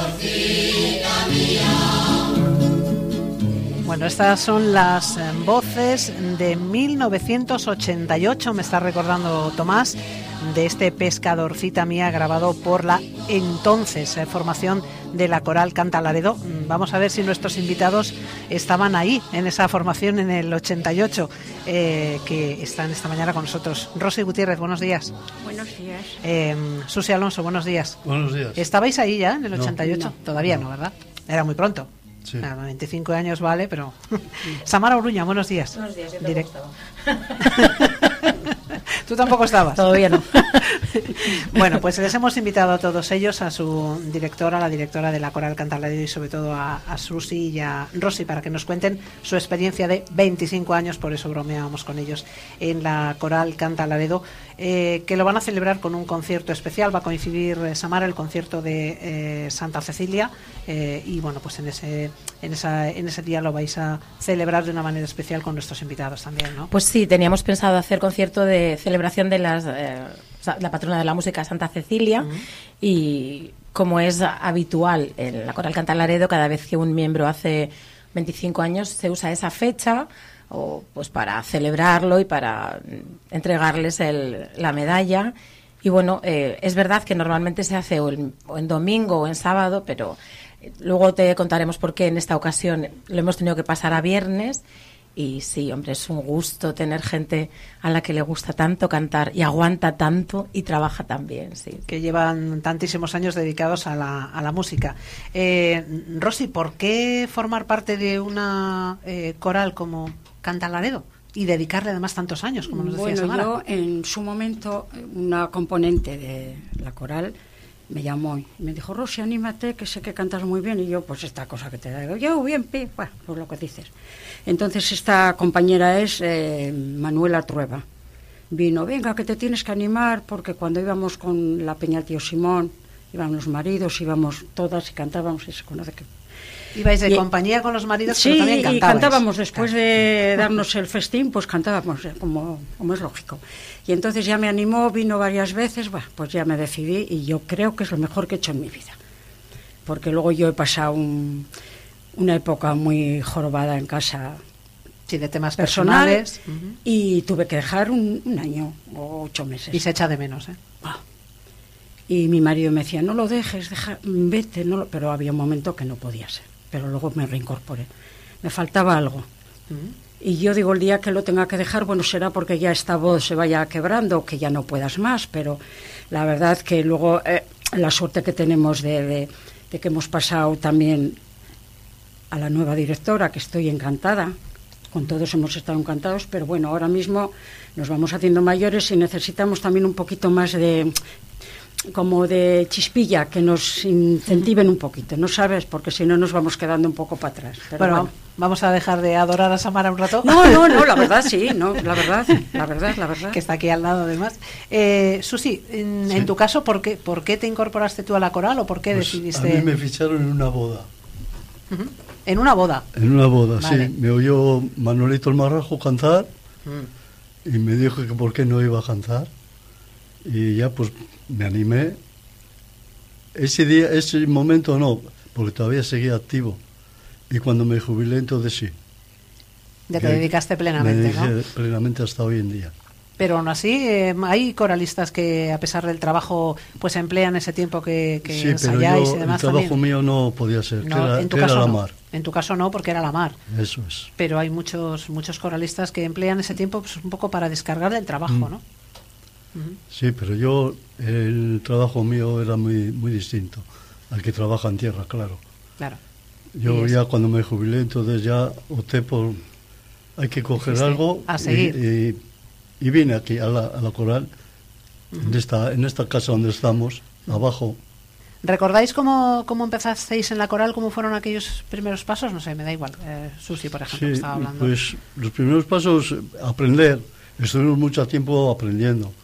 Bueno, estas son las voces de 1988, me está recordando Tomás, de este Pescadorcita Mía, grabado por la entonces formación de la Coral Canta Laredo. Vamos a ver si nuestros invitados estaban ahí, en esa formación en el 88, que están esta mañana con nosotros. Rosy Gutiérrez, buenos días. Buenos días. Susi Alonso, buenos días. Buenos días. ¿Estabais ahí ya en el 88? No. Todavía no, ¿verdad? Era muy pronto. Sí. 25 años vale, pero... Samara Uruña, buenos días. Buenos días, yo Directo. ¿Tú tampoco estabas? Todavía no. Bueno, pues les hemos invitado a todos ellos, a su directora, la directora de la Coral Canta Laredo, y sobre todo a Susi y a Rosy, para que nos cuenten su experiencia de 25 años, por eso bromeábamos con ellos, en la Coral Canta Laredo, que lo van a celebrar con un concierto especial. Va a coincidir, Samara, el concierto de Santa Cecilia, y bueno, pues en ese día lo vais a celebrar de una manera especial con nuestros invitados también, ¿no? Pues sí, teníamos pensado hacer concierto de celebración de la patrona de la música, Santa Cecilia, y como es habitual en la Coral Canta Laredo, cada vez que un miembro hace 25 años se usa esa fecha o pues para celebrarlo y para entregarles la medalla. Y bueno, es verdad que normalmente se hace o en domingo o en sábado, pero luego te contaremos por qué en esta ocasión lo hemos tenido que pasar a viernes. Y sí, hombre, es un gusto tener gente a la que le gusta tanto cantar y aguanta tanto y trabaja tan bien, sí. Que llevan tantísimos años dedicados a la música. Rosy, ¿por qué formar parte de una coral como Canta Laredo y dedicarle además tantos años, como nos decía Samara? Yo en su momento, una componente de la coral me llamó y me dijo: Rosy, anímate, que sé que cantas muy bien. Y yo, pues esta cosa que te digo, yo bien, bueno, pues lo que dices. Entonces esta compañera es Manuela Trueba. Vino: venga, que te tienes que animar, porque cuando íbamos con la Peña Tío Simón, iban los maridos, íbamos todas y cantábamos, y se conoce que... ¿Ibais de compañía con los maridos? Sí, pero también cantabais. Y cantábamos después de darnos el festín, pues cantábamos, como es lógico. Y entonces ya me animó, vino varias veces, pues ya me decidí, y yo creo que es lo mejor que he hecho en mi vida. Porque luego yo he pasado una época muy jorobada en casa. Sí, de temas personal, personales. Y tuve que dejar un año o 8 meses. Y se echa de menos, ¿eh? Y mi marido me decía: no lo dejes, vete. Pero había un momento que no podía ser. Pero luego me reincorporé. Me faltaba algo. Y yo digo, el día que lo tenga que dejar, bueno, será porque ya esta voz se vaya quebrando, que ya no puedas más. Pero la verdad que luego la suerte que tenemos de que hemos pasado también a la nueva directora, que estoy encantada. Con todos hemos estado encantados, pero bueno, ahora mismo nos vamos haciendo mayores y necesitamos también un poquito más de chispilla, que nos incentiven un poquito, ¿no sabes? Porque si no nos vamos quedando un poco para atrás. Pero bueno, vamos a dejar de adorar a Samara un rato. No, la verdad sí, la verdad. Que está aquí al lado además. Susi, en tu caso, ¿por qué te incorporaste tú a la coral o por qué decidiste...? A mí me ficharon en una boda. ¿En una boda? En una boda, vale. Sí. Me oyó Manolito el Marrajo cantar y me dijo que por qué no iba a cantar. Y ya pues me animé. Ese momento no, porque todavía seguía activo. Y cuando me jubilé, entonces sí. Ya te dedicaste plenamente, me dediqué plenamente hasta hoy en día. Pero aún así, hay coralistas que a pesar del trabajo pues emplean ese tiempo que sí, ensayáis pero y demás. el trabajo también. mío no podía ser, No, que era la mar. En tu caso no, porque era la mar. Eso es. Pero hay muchos coralistas que emplean ese tiempo pues, un poco para descargar del trabajo, ¿no? Sí, pero el trabajo mío era muy, muy distinto al que trabaja en tierra, claro. Claro. Yo ya cuando me jubilé, entonces ya opté por... Hay que coger algo a seguir. Y vine aquí a la coral, en esta casa donde estamos, abajo. ¿Recordáis cómo empezasteis en la coral? ¿Cómo fueron aquellos primeros pasos? No sé, me da igual. Susi, por ejemplo, que estaba hablando. Pues los primeros pasos, aprender. Estuvimos mucho tiempo aprendiendo.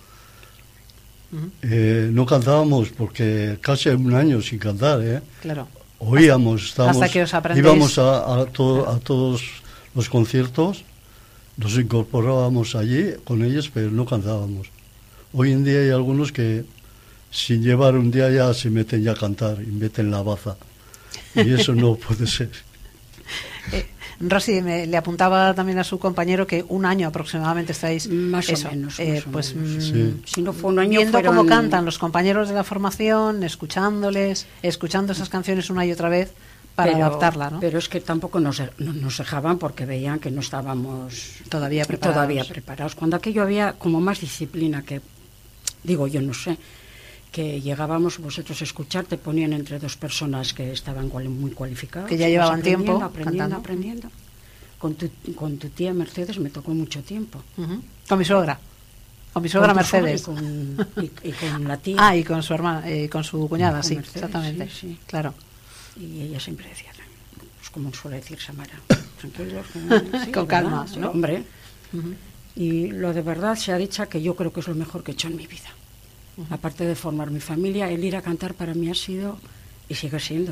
No cantábamos porque casi un año sin cantar, ¿eh? Claro. Oíamos, hasta que os aprendéis. Íbamos a todos los conciertos, nos incorporábamos allí con ellos, pero no cantábamos. Hoy en día hay algunos que sin llevar un día ya se meten ya a cantar y meten la baza. Y eso no puede ser. Rosy, le apuntaba también a su compañero que un año aproximadamente estáis Más eso, o menos. pues Sí. Si no fue un año, viendo fueron... cómo cantan los compañeros de la formación, escuchándoles, escuchando esas canciones una y otra vez para adaptarla, ¿no? Pero es que tampoco nos dejaban porque veían que no estábamos Todavía preparados. Cuando aquello había como más disciplina que, digo yo, no sé, que llegábamos vosotros a escuchar, te ponían entre dos personas que estaban muy cualificadas. Que ya llevaban tiempo aprendiendo. Con tu tía Mercedes me tocó mucho tiempo. Con mi suegra. Con mi suegra Mercedes. Y con la tía. Ah, y con su hermana, con su cuñada, sí, Mercedes, exactamente. sí. Claro. Y ella siempre decía, pues como suele decir Samara, tranquilos, sí, con calma, sí, ¿no? Hombre. Y lo de verdad se ha dicho que yo creo que es lo mejor que he hecho en mi vida. Aparte de formar mi familia, el ir a cantar para mí ha sido y sigue siendo.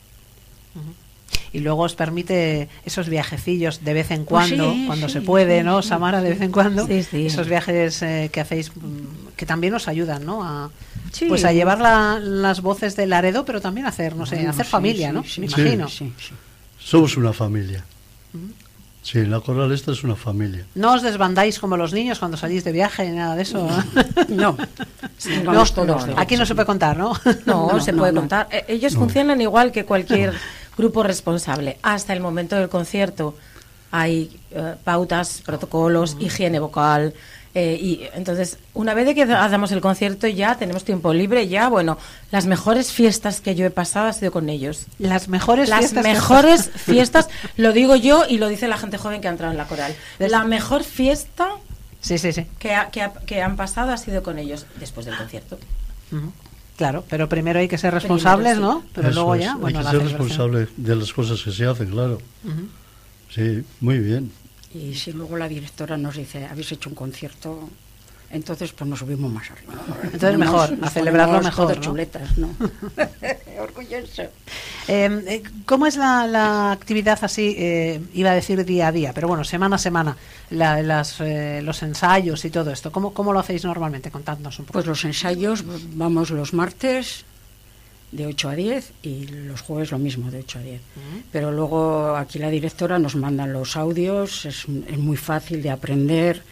Y luego os permite esos viajecillos de vez en cuando, sí, cuando sí, se puede, sí, ¿no, sí, Samara? De vez en cuando, sí, sí. Esos viajes que hacéis, que también os ayudan, ¿no? A llevar las voces de Laredo, pero también hacer, no sé, Bueno, hacer sí, familia, sí, ¿no? sí, Me sí, imagino. sí. Somos una familia. Sí, la coral esta es una familia. No os desbandáis como los niños cuando salís de viaje, ni nada de eso. No, Vamos todos. aquí no se puede contar, ¿no? No, se puede no. contar. Ellos funcionan igual que cualquier grupo responsable. Hasta el momento del concierto hay pautas, protocolos, higiene vocal. Y entonces, una vez de que hagamos el concierto, ya tenemos tiempo libre. Ya, bueno, las mejores fiestas que yo he pasado ha sido con ellos. Las mejores fiestas, lo digo yo y lo dice la gente joven que ha entrado en la coral. La mejor fiesta sí. que han pasado ha sido con ellos después del concierto. Claro, pero primero hay que ser responsables, sí. ¿no? Pero Eso luego es, ya, hay bueno, que la ser celebración. responsable de las cosas que se hacen, claro. Sí, muy bien. Y si luego la directora nos dice, habéis hecho un concierto, entonces pues nos subimos más arriba. Entonces mejor, a celebrarlo mejor, todos ¿no? chuletas, ¿no? Orgulloso. ¿Cómo es la actividad así, iba a decir día a día, pero bueno, semana a semana, los ensayos y todo esto? ¿Cómo lo hacéis normalmente? Contadnos un poco. Pues los ensayos vamos los martes de 8 a 10 y los jueves lo mismo, de 8 a 10. Pero luego aquí la directora nos manda los audios, es muy fácil de aprender.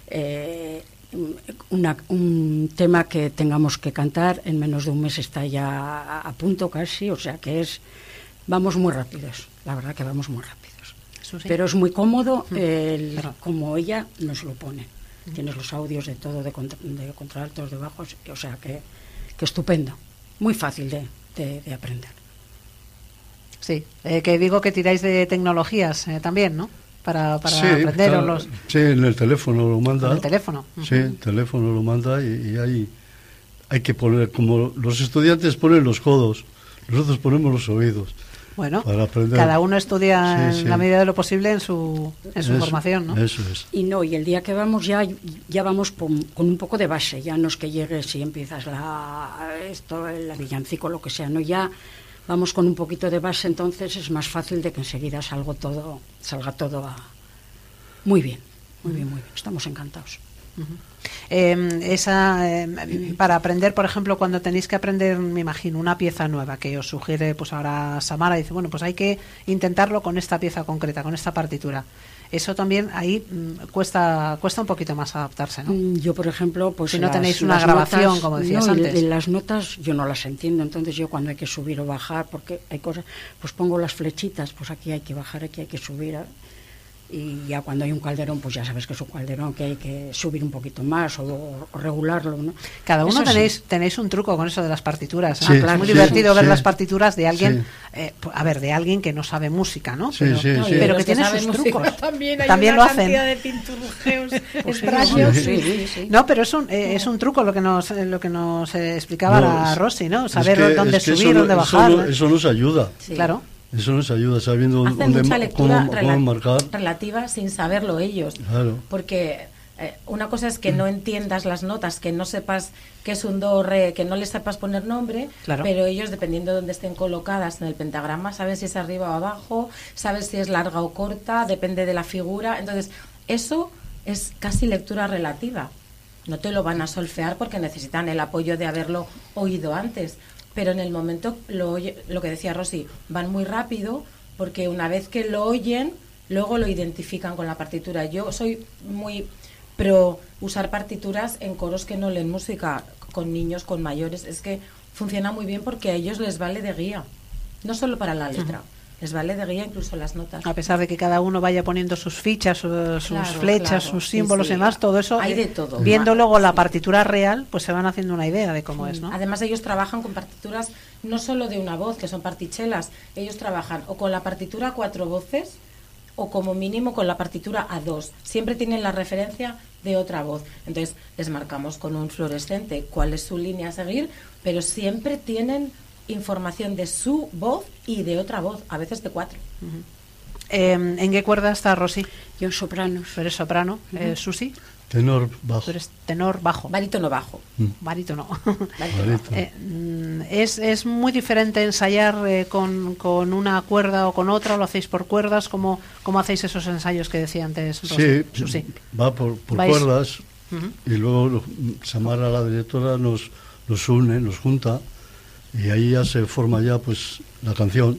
Un tema que tengamos que cantar en menos de un mes está ya a punto casi, o sea que vamos muy rápidos, la verdad que vamos muy rápidos. Eso sí. Pero es muy cómodo como ella nos lo pone. Tienes los audios de todo, de contraltos, de bajos, o sea que estupendo. Muy fácil de aprender. Sí, que digo que tiráis de tecnologías también, ¿no? Para sí, aprender claro, sí, en el teléfono lo manda. En el teléfono. Sí, el teléfono lo manda y hay que poner, como los estudiantes ponen los codos, nosotros ponemos los oídos. Bueno, para aprender. Cada uno estudia Sí. en la medida de lo posible en su formación, ¿no? Eso es. Y el día que vamos ya vamos con un poco de base, ya no es que llegues si empiezas la villancico, lo que sea, no, ya vamos con un poquito de base, entonces es más fácil de que enseguida salga todo muy bien, estamos encantados. Para aprender, por ejemplo, cuando tenéis que aprender, me imagino, una pieza nueva que os sugiere, pues ahora Samara dice, bueno, pues hay que intentarlo con esta pieza concreta, con esta partitura. Eso también ahí cuesta un poquito más adaptarse, ¿no? Yo, por ejemplo, pues si no tenéis una grabación, notas, como decías antes. Las notas yo no las entiendo, entonces yo cuando hay que subir o bajar, porque hay cosas, pues pongo las flechitas, pues aquí hay que bajar, aquí hay que subir. Y ya cuando hay un calderón, pues ya sabes que es un calderón, que hay que subir un poquito más o regularlo, ¿no? Cada uno eso tenéis un truco con eso de las partituras, ¿no? Sí, es muy sí, divertido ver sí. las partituras de alguien, de alguien que no sabe música, ¿no? Sí, sí. Pero que los tiene saben sus música trucos. también hay También una lo hacen. cantidad de pinturrujeos Pues extraños. sí. No, pero es un truco lo que nos explicaba la Rosy, ¿no? Saber dónde es que subir, dónde bajar. Eso nos ayuda. Sí. Claro. Eso nos ayuda, sabiendo Hacen mucha lectura cómo marcar. relativa sin saberlo ellos. Claro. Porque una cosa es que no entiendas las notas, que no sepas qué es un do, re, que no le sepas poner nombre, Claro. pero ellos, dependiendo de dónde estén colocadas en el pentagrama, saben si es arriba o abajo, saben si es larga o corta, depende de la figura. Entonces, eso es casi lectura relativa. No te lo van a solfear porque necesitan el apoyo de haberlo oído antes. pero en el momento lo que decía Rosy, van muy rápido porque una vez que lo oyen, luego lo identifican con la partitura. Yo soy muy pro usar partituras en coros que no leen música, con niños, con mayores. Es que funciona muy bien porque a ellos les vale de guía, no solo para la letra. Les vale de guía incluso las notas. A pesar de que cada uno vaya poniendo sus fichas, sus flechas, sus símbolos y demás, todo eso, hay de todo. Viendo luego la partitura real, pues se van haciendo una idea de cómo es, ¿no? Además ellos trabajan con partituras no solo de una voz, que son partichelas, ellos trabajan o con la partitura a 4 voces o como mínimo con la partitura a 2. Siempre tienen la referencia de otra voz. Entonces les marcamos con un fluorescente cuál es su línea a seguir, pero siempre tienen información de su voz y de otra voz, a veces de 4. ¿En qué cuerda está Rosy? Yo en sopranos. ¿Tú eres soprano? Susi? Tenor bajo. ¿Tú eres tenor bajo? Barítono bajo. Barítono. Barítono. ¿Es muy diferente ensayar con una cuerda o con otra? ¿O lo hacéis por cuerdas? ¿Cómo hacéis esos ensayos que decía antes Rosy? Sí, Susi. va por cuerdas y luego Samara, la directora, nos une, nos junta y ahí ya se forma ya pues la canción.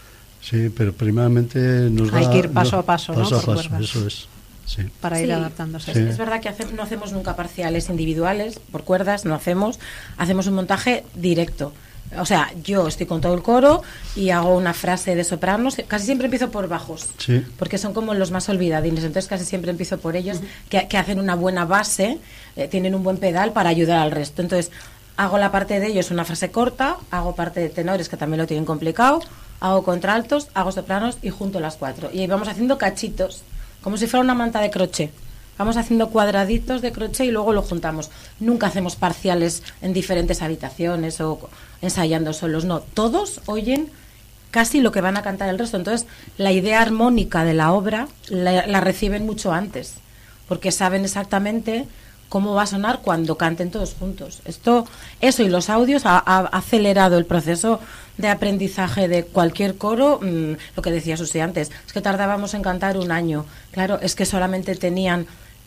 Sí, pero primeramente nos hay que ir paso a paso, ¿no? Paso a por paso, cuerdas. eso es. Sí. Para ir adaptándose. Sí. Es verdad que no hacemos nunca parciales individuales, por cuerdas, no hacemos un montaje directo. O sea, yo estoy con todo el coro y hago una frase de sopranos, casi siempre empiezo por bajos, Sí. porque son como los más olvidadines, entonces casi siempre empiezo por ellos, que hacen una buena base, tienen un buen pedal para ayudar al resto. Entonces, hago la parte de ellos una frase corta, hago parte de tenores que también lo tienen complicado, hago contraltos, hago sopranos y junto las 4. Y ahí vamos haciendo cachitos, como si fuera una manta de crochet. Vamos haciendo cuadraditos de crochet y luego lo juntamos. Nunca hacemos parciales en diferentes habitaciones o ensayando solos, no. Todos oyen casi lo que van a cantar el resto. Entonces, la idea armónica de la obra la reciben mucho antes, porque saben exactamente cómo va a sonar cuando canten todos juntos. Eso y los audios ha acelerado el proceso de aprendizaje de cualquier coro. Lo que decía Susi antes, es que tardábamos en cantar 1 año. Claro, es que solamente tenían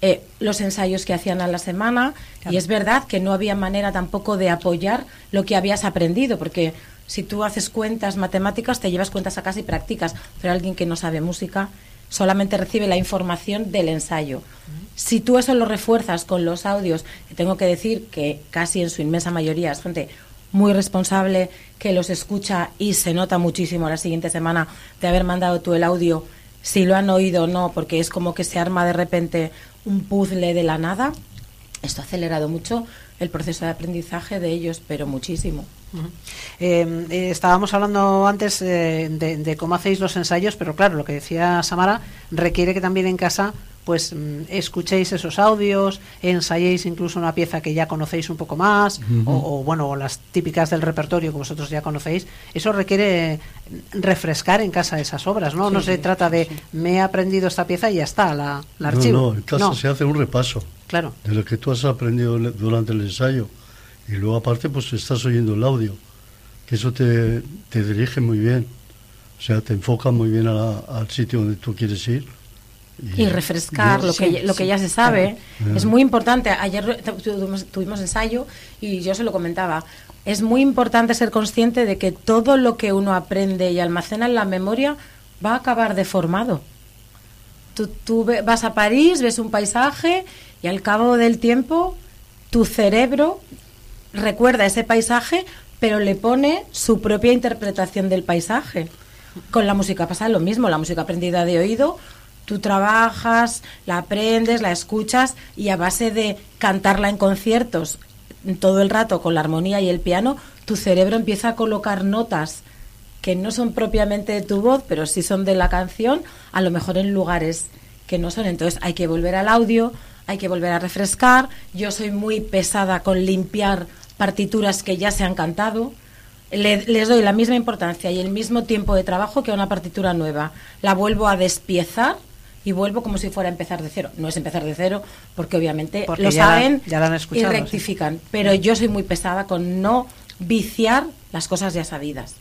los ensayos que hacían a la semana, claro. Y es verdad que no había manera tampoco de apoyar lo que habías aprendido, porque si tú haces cuentas matemáticas, te llevas cuentas a casa y practicas, pero alguien que no sabe música solamente recibe la información del ensayo. Si tú eso lo refuerzas con los audios, tengo que decir que casi en su inmensa mayoría es gente muy responsable, que los escucha y se nota muchísimo la siguiente semana de haber mandado tú el audio, si lo han oído o no, porque es como que se arma de repente un puzzle de la nada. Esto ha acelerado mucho el proceso de aprendizaje de ellos, pero muchísimo. Estábamos hablando antes de cómo hacéis los ensayos, pero claro, lo que decía Samara requiere que también en casa pues escuchéis esos audios, ensayéis incluso una pieza que ya conocéis un poco más, o las típicas del repertorio que vosotros ya conocéis. Eso requiere refrescar en casa esas obras, ¿no? Sí, no se trata de me he aprendido esta pieza y ya está, la archivo. No, en casa se hace un repaso, claro, de lo que tú has aprendido durante el ensayo, y luego aparte pues estás oyendo el audio, que eso te dirige muy bien, o sea, te enfoca muy bien al sitio donde tú quieres ir. Y refrescar lo que ya se sabe, claro. Es muy importante. Ayer tuvimos ensayo y yo se lo comentaba. Es muy importante ser consciente de que todo lo que uno aprende y almacena en la memoria va a acabar deformado. Tú vas a París, ves un paisaje y al cabo del tiempo tu cerebro recuerda ese paisaje, pero le pone su propia interpretación del paisaje. Con la música pasa lo mismo. La música aprendida de oído, tú trabajas, la aprendes, la escuchas y a base de cantarla en conciertos todo el rato con la armonía y el piano, tu cerebro empieza a colocar notas que no son propiamente de tu voz, pero sí son de la canción, a lo mejor en lugares que no son. Entonces hay que volver al audio, hay que volver a refrescar. Yo soy muy pesada con limpiar partituras que ya se han cantado. Les doy la misma importancia y el mismo tiempo de trabajo que a una partitura nueva. La vuelvo a despiezar y vuelvo como si fuera a empezar de cero. No es empezar de cero, porque obviamente lo saben ya lo han escuchado, y rectifican. Sí. Pero yo soy muy pesada con no viciar las cosas ya sabidas.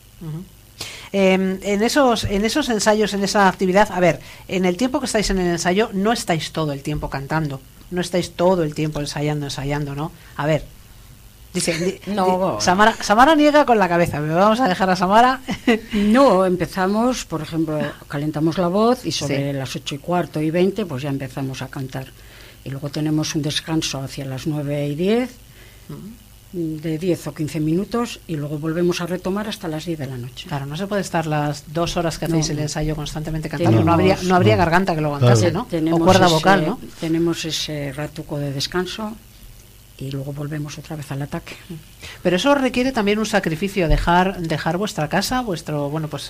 En esos ensayos, en esa actividad, a ver, en el tiempo que estáis en el ensayo, no estáis todo el tiempo cantando, no estáis todo el tiempo ensayando, ¿no? A ver, Dice, No. Samara niega con la cabeza, pero vamos a dejar a Samara. No, empezamos, por ejemplo, calentamos la voz y sobre Sí. las 8:15 y 20 pues ya empezamos a cantar. Y luego tenemos un descanso hacia las 9:10, de 10 o 15 minutos, y luego volvemos a retomar hasta las 10 de la noche. Claro, no se puede estar las 2 horas que hacéis No. el ensayo constantemente cantando. Tenemos- No habría no. garganta que lo aguantase, Claro. ¿no? O Tenemos cuerda ese- vocal, ¿no? Tenemos ese ratuco de descanso y luego volvemos otra vez al ataque. Pero eso requiere también un sacrificio, dejar vuestra casa, vuestro,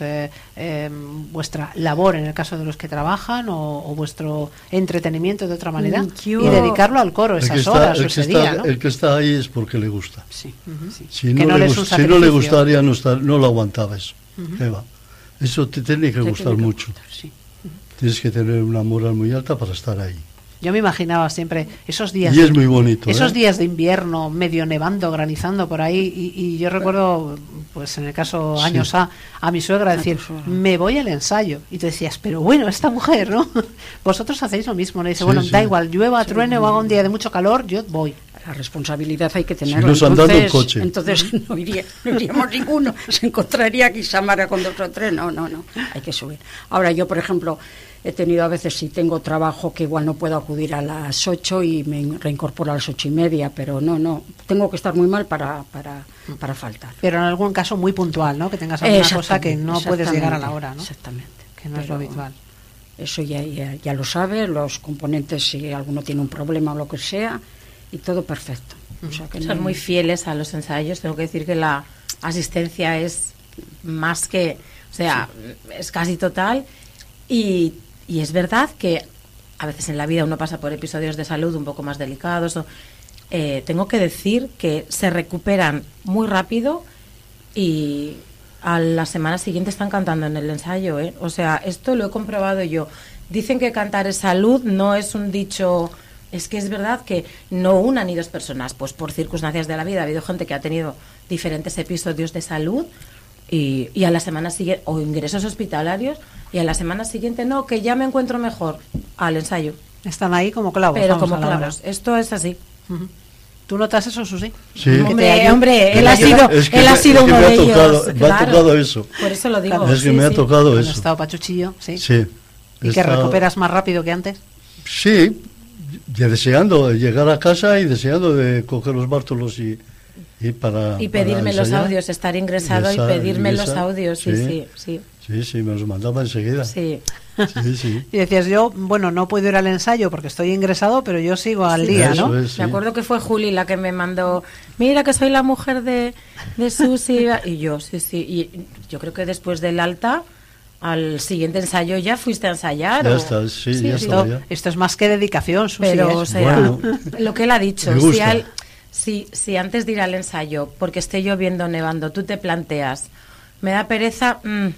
vuestra labor en el caso de los que trabajan, o vuestro entretenimiento de otra manera, Yo- y dedicarlo al coro esas horas o ese día, ¿no? El que está ahí es porque le gusta. Sí, sí. Si Que no, no le, le es un si no le sacrificio. gustaría, no lo aguantaba eso. ¿Qué va? Eso te tiene que Te gustar tiene que mucho. gustar, sí. Tienes que tener una moral muy alta para estar ahí. Yo me imaginaba siempre esos días. Y es muy bonito. Esos ¿eh? días de invierno, medio nevando, granizando por ahí, y yo recuerdo, pues en el caso Sí. años a mi suegra decir, tu suegra. me voy al ensayo. Y tú decías, pero bueno, esta mujer, ¿no? Vosotros hacéis lo mismo, ¿no? Dice, Sí, bueno, sí. da igual, llueva, truene o haga un día de mucho calor, yo voy. La responsabilidad hay que tenerla. nos han dado un coche. Entonces no iríamos ninguno. Se encontraría aquí Samara con 2 o 3. No. Hay que subir. Ahora yo, por ejemplo, he tenido a veces, si tengo trabajo, que igual no puedo acudir a las 8 y me reincorporo a las 8:30, pero no. Tengo que estar muy mal para faltar. Pero en algún caso muy puntual, ¿no? Que tengas alguna cosa que no puedes llegar a la hora, ¿no? Exactamente. Que no es lo Pero habitual. Eso ya lo sabe, los componentes, si alguno tiene un problema o lo que sea, y todo perfecto. O sea que Son no- muy fieles a los ensayos. Tengo que decir que la asistencia es más que, o sea, es casi total. Y es verdad que a veces en la vida uno pasa por episodios de salud un poco más delicados. Tengo que decir que se recuperan muy rápido y a la semana siguiente están cantando en el ensayo, ¿eh? O sea, esto lo he comprobado yo. Dicen que cantar es salud, no es un dicho. Es que es verdad que no una ni dos personas, pues por circunstancias de la vida ha habido gente que ha tenido diferentes episodios de salud y a la semana siguiente, o ingresos hospitalarios, y a la semana siguiente no, que ya me encuentro mejor al ensayo. Están ahí como clavos. Pero vamos, como a la hora. clavos. Esto es así. Ujú. ¿Tú notas eso, Susi? Sí. Hombre, él Es ha que- sido, es que él ha me- sido es que uno me ha de tocado- ellos. me ha tocado eso. Por eso lo digo. Es que sí, me ha sí. tocado Cuando eso. estado pachuchillo, sí. Sí. Y He que estado- recuperas más rápido que antes. Sí, ya deseando llegar a casa y deseando de coger los bártulos y para Y pedirme para los ensayar. audios, estar ingresado y pedirme los audios, sí. Sí, me los mandaba enseguida. Sí. Sí. Y decías, yo, bueno, no puedo ir al ensayo porque estoy ingresado, pero yo sigo al Sí, día, eso ¿no? es, sí. Me acuerdo que fue Juli la que me mandó, mira que soy la mujer de Susi. Y yo, sí. Y yo creo que después del alta, al siguiente ensayo ya fuiste a ensayar. Ya o- está, sí, ya está. Esto, ya. esto es más que dedicación, Susi. Pero, ¿eh? o sea, Bueno, lo que él ha dicho, me si, gusta. si antes de ir al ensayo, porque esté lloviendo o nevando, tú te planteas, me da pereza,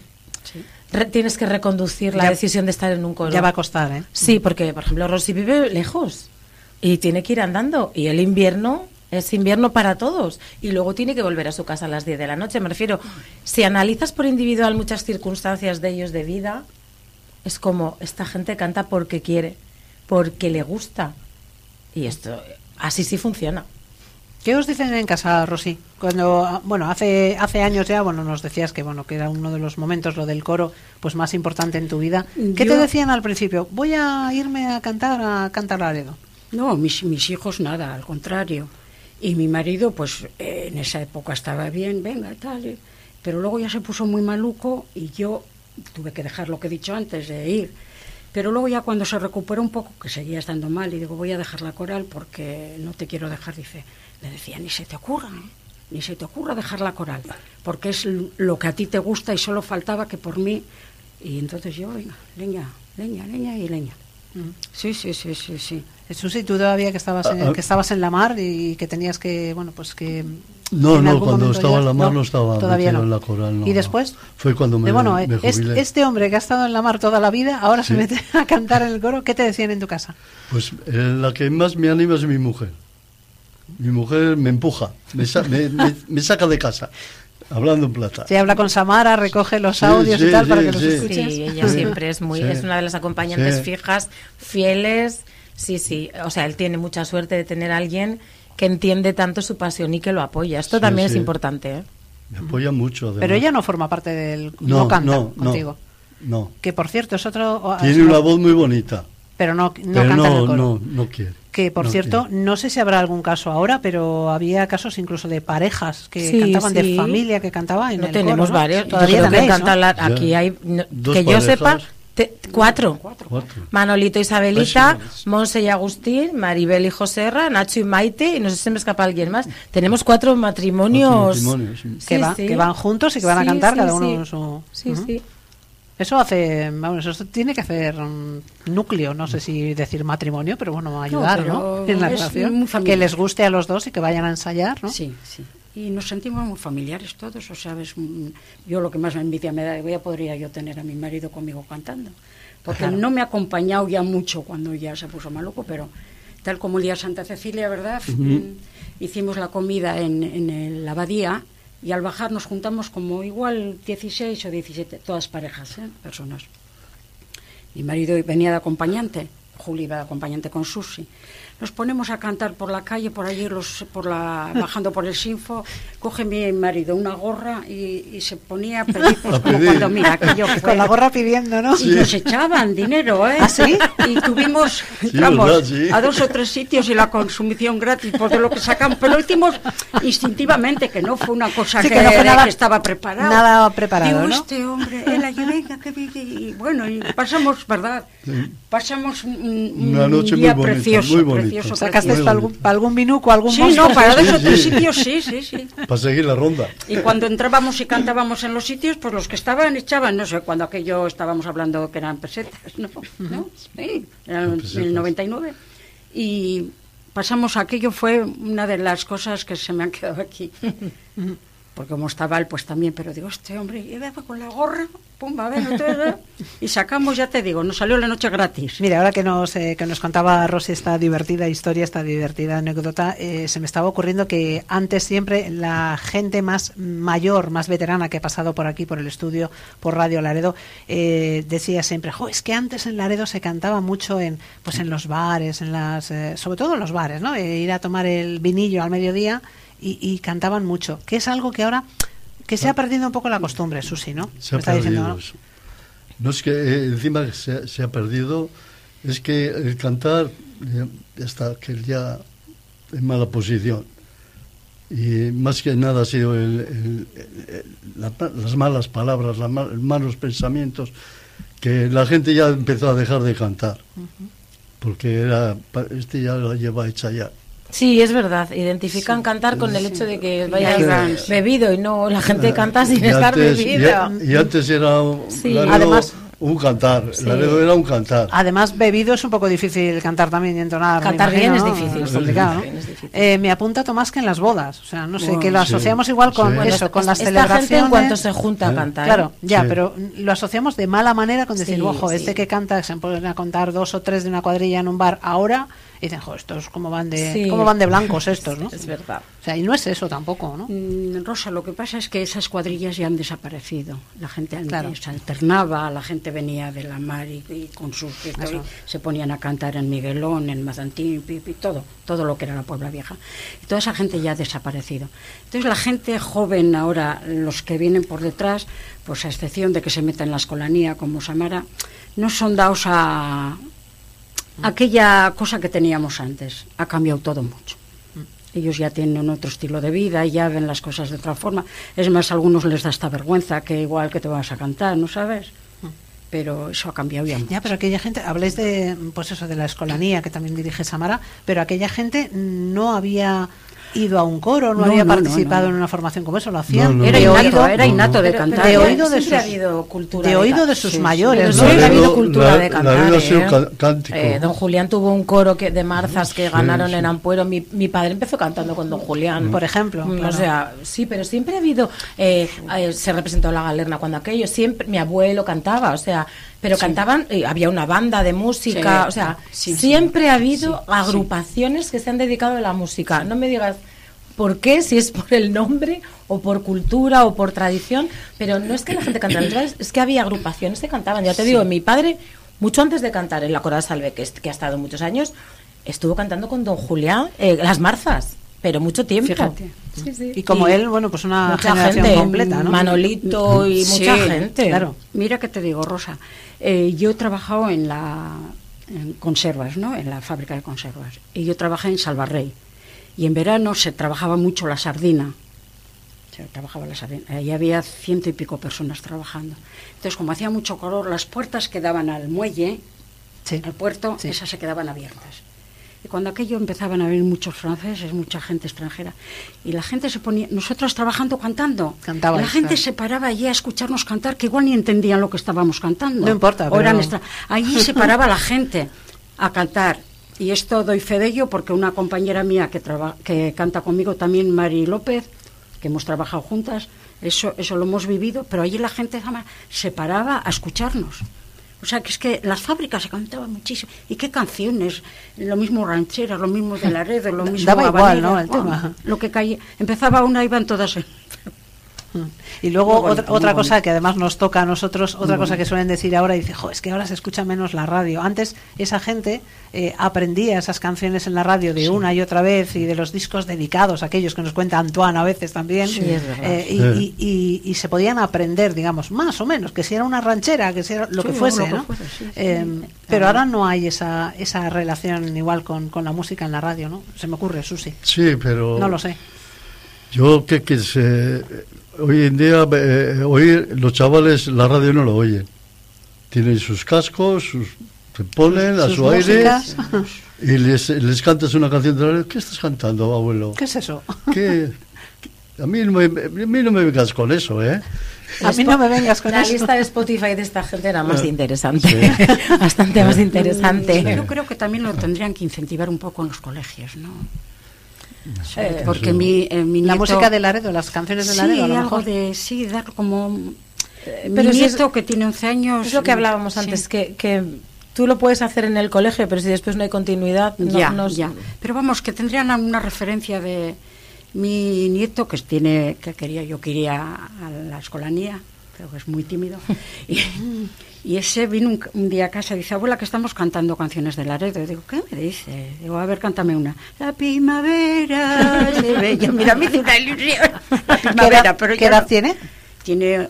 tienes que reconducir la Ya- decisión de estar en un coro. Ya va a costar, ¿eh? Sí, porque, por ejemplo, Rosy vive lejos y tiene que ir andando. Y el invierno es invierno para todos. Y luego tiene que volver a su casa a las 10 de la noche. Me refiero, si analizas por individual muchas circunstancias de ellos de vida, es como, esta gente canta porque quiere, porque le gusta. Y esto, así sí funciona. ¿Qué os dicen en casa, Rosy? Cuando, bueno, hace años ya, bueno, nos decías que, bueno, que era uno de los momentos, lo del coro, pues más importante en tu vida. ¿Qué te Yo- decían al principio? Voy a irme a Cantar Laredo. No, mis hijos nada, al contrario. Y mi marido, pues en esa época estaba bien, venga, tal. Pero luego ya se puso muy maluco y yo tuve que dejar lo que he dicho antes de ir. Pero luego ya cuando se recuperó un poco, que seguía estando mal, y digo, voy a dejar la coral porque no te quiero dejar, dice, le decía, ni se te ocurra, ni se te ocurra dejar la coral, porque es lo que a ti te gusta y solo faltaba que por mí. Y entonces yo, venga, leña y leña. Sí. Susi, tú todavía que estabas en la mar y que tenías que, bueno, pues que... No, en algún cuando momento estaba ya- en la mar no estaba todavía metido no. en la coral. No, ¿Y después? Fue cuando me jubilé. Este hombre que ha estado en la mar toda la vida, ahora se Sí. mete a cantar en el coro. ¿Qué te decían en tu casa? Pues la que más me anima es mi mujer. Mi mujer me empuja, me saca de casa, hablando en plata. Se habla con Samara, recoge los Sí, audios y sí, tal para sí, que los sí. escuches. Sí, ella siempre es Sí. es una de las acompañantes Sí. fijas, fieles. Sí. O sea, él tiene mucha suerte de tener a alguien que entiende tanto su pasión y que lo apoya. Esto también es importante, ¿eh? Me apoya mucho. Además. Pero ella no forma parte del... No canta contigo. No. Que, por cierto, es otro... Tiene una voz muy bonita. Pero no canta en el coro. No quiere. Que, por cierto, no sé si habrá algún caso ahora, pero había casos incluso de parejas que cantaban, de familia que cantaba en el coro. Tenemos varios. Todavía tenéis, ¿no? Aquí hay, que yo parejas. Sepa, 4. Manolito, Isabelita, Monse y Agustín, Maribel y Joserra, Nacho y Maite, y no sé si me escapa alguien más. Tenemos 4 matrimonios, que van juntos y que van a cantar cada uno en su... Sí. Eso hace, vamos, eso tiene que hacer un núcleo, no sé si decir matrimonio, pero bueno, ayudar, ¿no? En la relación, que les guste a los dos y que vayan a ensayar, ¿no? Sí. Y nos sentimos muy familiares todos, o sea, yo lo que más envidia me da, ya podría yo tener a mi marido conmigo cantando, porque no me ha acompañado ya mucho cuando ya se puso maluco, pero tal como el día de Santa Cecilia, ¿verdad? Hicimos la comida en la abadía. Y al bajar nos juntamos como igual 16 o 17, todas parejas, personas. Mi marido venía de acompañante, Juli iba de acompañante con Susi. Nos ponemos a cantar por la calle, por allí, bajando por el Sinfo. Coge mi marido una gorra y se ponía a pedir, pues, como cuando mira aquello fue. Con la gorra pidiendo, ¿no? Y nos echaban dinero, ¿eh? ¿Ah, sí? Y tuvimos, a 2 o 3 sitios y la consumición gratis, por de lo que sacamos. Pero lo hicimos instintivamente, que no fue una cosa que no fue nada, que estaba preparado. Nada preparado, digo, ¿no? Este hombre, él allí, venga, que y bueno, y pasamos, ¿verdad? Pasamos una noche día muy bonita, precioso, muy bonita. precioso. ¿Sacaste para algún minuco, algún Sí, monstruo? no, para 2 o 3 sitios, sí. Para seguir la ronda. Y cuando entrábamos y cantábamos en los sitios, pues los que estaban echaban, no sé, cuando aquello estábamos hablando que eran pesetas, ¿no? Sí, eran el 99. Y pasamos, aquello fue una de las cosas que se me han quedado aquí. Porque como estaba él, pues también, pero digo, este hombre, iba con la gorra, pum, a ver, y sacamos, ya te digo, nos salió la noche gratis. Mira, ahora que nos contaba Rosy esta divertida historia, esta divertida anécdota, se me estaba ocurriendo que antes siempre la gente más mayor, más veterana que ha pasado por aquí, por el estudio, por Radio Laredo, decía siempre, es que antes en Laredo se cantaba mucho en los bares, sobre todo en los bares, ¿no? Ir a tomar el vinillo al mediodía y cantaban mucho, que es algo que ahora que se ha perdido un poco la costumbre, Susi, ¿no? Se ha perdido eso. No es que encima se ha perdido, es que el cantar está que ya en mala posición, y más que nada ha sido las malas palabras, los malos pensamientos, que la gente ya empezó a dejar de cantar, porque ya la lleva hecha ya. Sí, es verdad. Identifican cantar con el hecho de que vayas bebido y no la gente canta sin estar bebido. Y antes era un cantar. Laredo era un cantar. Además, bebido es un poco difícil cantar también y entonar. Cantar bien es difícil. Es complicado, ¿no? Me apunta Tomás que en las bodas. O sea, no sé, que lo asociamos igual con eso, con las celebraciones. Esta gente en cuanto se junta a cantar. Claro, pero lo asociamos de mala manera con decir, este que canta, se ponen a contar 2 o 3 de una cuadrilla en un bar ahora. Y dicen, estos cómo van de blancos estos, ¿no? Es verdad. O sea, y no es eso tampoco, ¿no? Rosa, lo que pasa es que esas cuadrillas ya han desaparecido. La gente se alternaba, la gente venía de la mar y con sus se ponían a cantar en Miguelón, en Mazantín, Pipi, todo lo que era la Puebla Vieja. Y toda esa gente ya ha desaparecido. Entonces la gente joven ahora, los que vienen por detrás, pues a excepción de que se meta en la escolanía como Samara, no son dados a aquella cosa que teníamos antes. Ha cambiado todo mucho. Ellos ya tienen otro estilo de vida, ya ven las cosas de otra forma. Es más, a algunos les da esta vergüenza, que igual que te vas a cantar, ¿no sabes? Pero eso ha cambiado ya mucho. Ya, pero aquella gente, habléis de, de la escolanía, que también dirige Samara, pero aquella gente no había ido a un coro, no había participado en una formación como eso, lo hacían. Era innato de cantar. De oído de siempre ha habido cultura. De oído de sus mayores. Siempre ha habido cultura de cantar. Cántico. Don Julián tuvo un coro de marzas que ganaron en Ampuero. Mi padre empezó cantando con Don Julián, por ejemplo. O sea, sí, pero siempre ha habido. Se representó la Galerna cuando aquello. Siempre mi abuelo cantaba, o sea. Pero cantaban, había una banda de música, siempre ha habido agrupaciones que se han dedicado a la música. No me digas por qué, si es por el nombre o por cultura o por tradición, pero no es que la gente cantara, es que había agrupaciones que cantaban. Ya te digo, mi padre, mucho antes de cantar en la Coral Salve, que ha estado muchos años, estuvo cantando con Don Julián las marzas. pero mucho tiempo. Fíjate. Sí. Y como él, bueno, pues una mucha generación gente, completa, ¿no? Manolito y Sí, mucha gente. Claro. Mira que te digo, Rosa, yo he trabajado en conservas, ¿no? En la fábrica de conservas. Y yo trabajé en Salvarrey. Y en verano se trabajaba mucho la sardina. Ahí había 100 y pico personas trabajando. Entonces, como hacía mucho calor, las puertas que daban al muelle, al puerto, esas se quedaban abiertas. Y cuando aquello empezaban a venir muchos franceses, mucha gente extranjera, y la gente se ponía, nosotros trabajando, cantando, la gente se paraba allí a escucharnos cantar, que igual ni entendían lo que estábamos cantando. No importa, pero... Allí se paraba la gente a cantar. Y esto doy fe de ello porque una compañera mía que canta conmigo también, Mari López, que hemos trabajado juntas, eso lo hemos vivido, pero allí la gente se paraba a escucharnos. O sea, que es que las fábricas se cantaban muchísimo. ¿Y qué canciones? Lo mismo rancheras, lo mismo de Laredo, lo mismo daba igual, ¿no? El tema. tema. Lo que caía. Empezaba una, iban todas. Y luego bonito, otra cosa que además nos toca a nosotros, otra cosa que suelen decir ahora, dice, es que ahora se escucha menos la radio. Antes esa gente aprendía esas canciones en la radio de una y otra vez, y de los discos dedicados, aquellos que nos cuenta Antoine a veces también, y se podían aprender, digamos, más o menos, que si era una ranchera, que si era lo que fuese, ¿no? Pero ahora no hay esa relación igual con la música en la radio, ¿no? Se me ocurre, Susi. Sí, pero... No lo sé. Yo que hoy en día oír los chavales la radio no lo oyen, tienen sus cascos, se ponen a su aire y les cantas una canción de la radio. ¿Qué estás cantando, abuelo? ¿Qué es eso? A mí no me vengas con eso, ¿eh? A mí no me vengas con eso. La lista de Spotify de esta gente era más interesante, bastante más interesante. Sí. Yo creo que también lo tendrían que incentivar un poco en los colegios, ¿no? Porque mi nieto, la música de Laredo, las canciones de Laredo, a lo mejor. Dar como... Pero mi nieto, que tiene 11 años... Es lo que hablábamos antes, que tú lo puedes hacer en el colegio, pero si después no hay continuidad... Ya. Pero vamos, que tendrían una referencia de mi nieto, que yo quería a la escolanía, pero que es muy tímido. Y ese vino un día a casa y dice, abuela, que estamos cantando canciones de Laredo. Y digo, ¿qué me dice? Digo, a ver, cántame una. La primavera se ve. Yo, mira, me hice una ilusión. La primavera, ¿Qué edad tiene? Tiene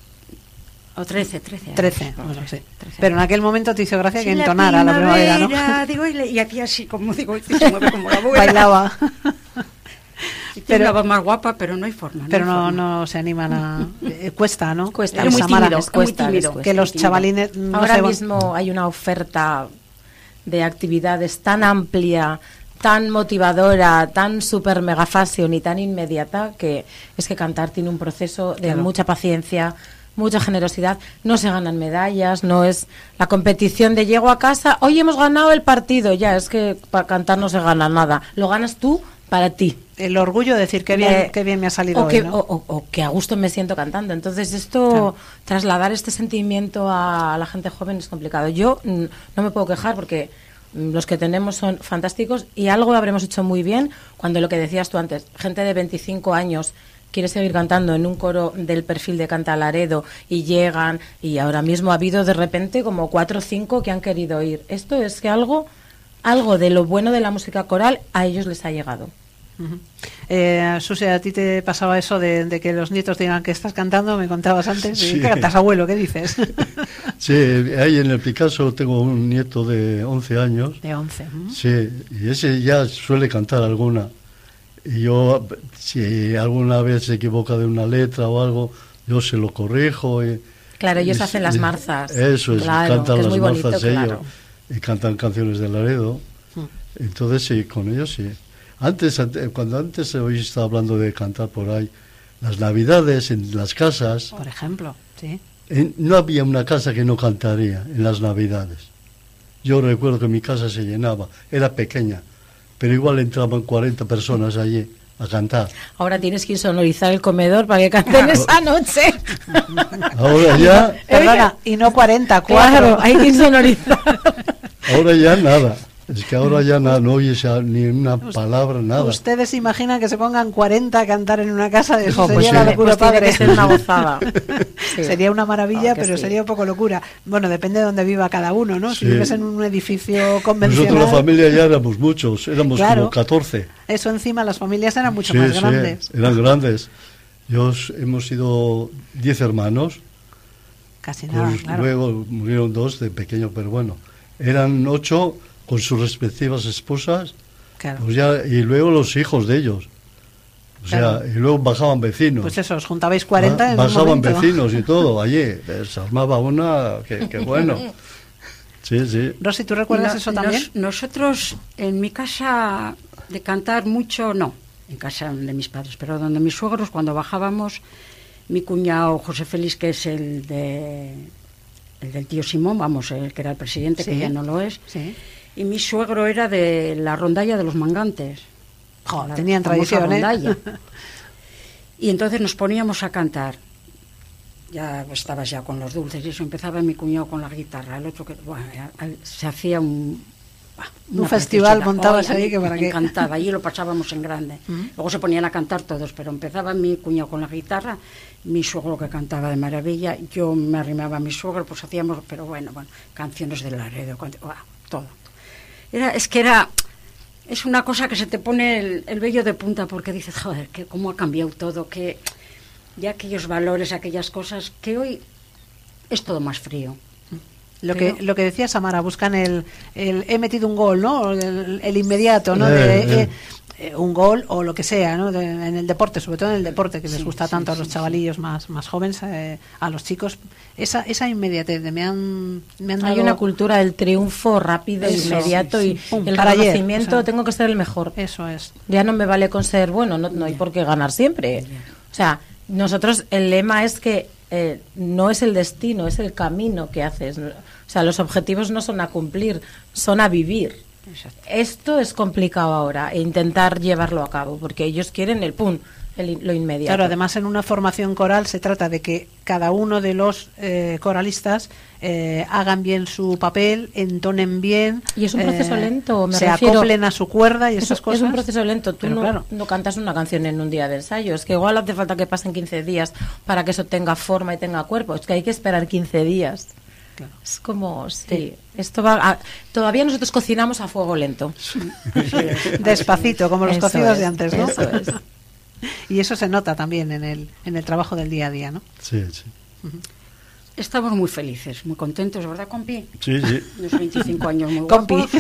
13 años. 13, bueno, sí. 13. Pero en aquel momento te hizo gracia que entonara la primavera, ¿no? Digo, y hacía así, como digo, y se mueve como la abuela. Bailaba. Pero una voz más guapa, pero no hay forma. Pero no se animan a... cuesta, ¿no? Cuesta, es muy tímido. Que los chavalines... Ahora mismo hay una oferta de actividades tan amplia, tan motivadora, tan super mega fashion y tan inmediata, que es que cantar tiene un proceso de mucha paciencia, mucha generosidad. No se ganan medallas, no es la competición de llego a casa, hoy hemos ganado el partido, ya, es que para cantar no se gana nada. Lo ganas tú para ti. El orgullo de decir qué bien me ha salido hoy, ¿no? o que a gusto me siento cantando. Entonces esto, trasladar este sentimiento a la gente joven es complicado. Yo no me puedo quejar porque los que tenemos son fantásticos y algo habremos hecho muy bien cuando, lo que decías tú antes, gente de 25 años quiere seguir cantando en un coro del perfil de Canta Laredo y llegan, y ahora mismo ha habido de repente como 4 o 5 que han querido ir. Esto es que algo de lo bueno de la música coral a ellos les ha llegado. Susi, ¿a ti te pasaba eso de que los nietos digan que estás cantando? Me contabas antes. Sí. ¿Qué cantas, abuelo? ¿Qué dices? Sí, ahí en el Picasso tengo un nieto de 11 años. De 11. Sí, y ese ya suele cantar alguna. Y yo, si alguna vez se equivoca de una letra o algo, yo se lo corrijo. Claro, ellos hacen las marzas. Eso es, claro, cantan que es las muy bonito, marzas ellos. claro. Y cantan canciones de Laredo. Entonces sí, con ellos sí. Cuando antes hoy estaba hablando de cantar por ahí, las navidades en las casas, por ejemplo, sí. No había una casa que no cantaría en las navidades. Yo recuerdo que mi casa se llenaba, era pequeña, pero igual entraban 40 personas allí a cantar. Ahora tienes que insonorizar el comedor para que canten esa noche. Ahora ya... Perdona, y no 40, 4. Claro, hay que insonorizar. Ahora ya nada. Es que ahora ya no oyes ni una palabra, nada. ¿Ustedes imaginan que se pongan 40 a cantar en una casa? Eso pues sería la locura, tiene padre. que ser una gozada. Sí. Sería una maravilla, pero sí. sería un poco locura. Bueno, depende de donde viva cada uno, ¿no? Si Sí. vives en un edificio convencional... Nosotros la familia ya éramos muchos, éramos Claro. como 14. Eso encima, las familias eran mucho Sí, más sí, grandes. eran grandes. Hemos sido 10 hermanos. Casi nada, Pues claro. luego murieron 2 de pequeño, pero bueno, eran 8 con sus respectivas esposas, Claro. pues ya, y luego los hijos de ellos. O sea, Claro. y luego bajaban vecinos. Pues eso, os juntabais 40 en un Bajaban momento. vecinos y todo, allí. Se armaba una, que bueno. Sí, sí. Rosy, ¿tú recuerdas eso también? Nosotros, en mi casa, de cantar mucho, no, en casa de mis padres, pero donde mis suegros, cuando bajábamos, mi cuñado José Félix, que es el del tío Simón, vamos, el que era el presidente, Sí. que ya no lo es, Sí. y mi suegro era de la rondalla de los Mangantes. Jo, La tenían famosa tradición, ¿eh? rondalla. Y entonces nos poníamos a cantar. Ya estabas ya con los dulces y eso, empezaba mi cuñado con la guitarra, el otro que, bueno, se hacía un festival preciosidad. montabas Ay, a ahí mí que para me qué. encantaba, allí lo pasábamos en grande. Luego se ponían a cantar todos, pero empezaba mi cuñado con la guitarra, mi suegro que cantaba de maravilla, yo me arrimaba a mi suegro, pues hacíamos, pero bueno, canciones de Laredo, todo. Es una cosa que se te pone el vello de punta porque dices, joder, que cómo ha cambiado todo, que ya aquellos valores, aquellas cosas, que hoy es todo más frío. Lo que decía Samara, buscan el he metido un gol, ¿no? El inmediato, ¿no? Un gol o lo que sea, ¿no? En el deporte, sobre todo en el deporte, que les gusta tanto a los chavalillos más jóvenes, a los chicos. Esa inmediatez me han dado... Hay una cultura del triunfo rápido, Eso, inmediato, sí, y sí. Pum, el para ayer, reconocimiento, o sea, tengo que ser el mejor. Eso es. Ya no me vale con ser bueno, no hay por qué ganar siempre. O sea, nosotros el lema es que no es el destino, es el camino que haces. O sea, los objetivos no son a cumplir, son a vivir. Exacto. Esto es complicado ahora, e intentar llevarlo a cabo, porque ellos quieren lo inmediato. Claro, además en una formación coral se trata de que cada uno de los coralistas hagan bien su papel, entonen bien. Y es un proceso lento, me se refiero. acoplen a su cuerda y esas cosas. Es un proceso lento. Tú Pero no cantas una canción en un día de ensayo. Es que igual hace falta que pasen 15 días para que eso tenga forma y tenga cuerpo. Es que hay que esperar 15 días. Claro. Es como, sí, esto todavía nosotros cocinamos a fuego lento. Despacito, como los Eso cocidos es, de antes, ¿no? eso es. Y eso se nota también en el trabajo del día a día, ¿no? Sí, sí. Estamos muy felices, muy contentos, ¿verdad, compi? Sí, sí. Unos 25 años muy Compi. guapos,